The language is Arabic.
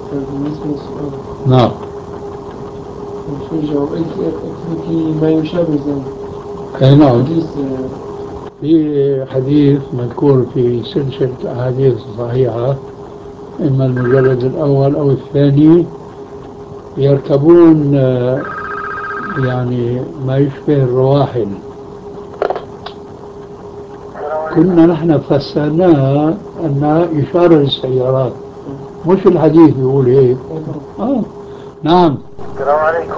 بالنسبة للسؤال نعم. في جواب في ما يشابه ذلك أي نعم. حديث في حديث مذكور في سلسلة أحاديث صحيحة، إما المجلد الأول أو الثاني، يركبون يعني ما يشبه الرواحل. كنا نحن فسرناها أنها إشارة للسيارات، مش الحديث يقول هيك. نعم. السلام عليكم.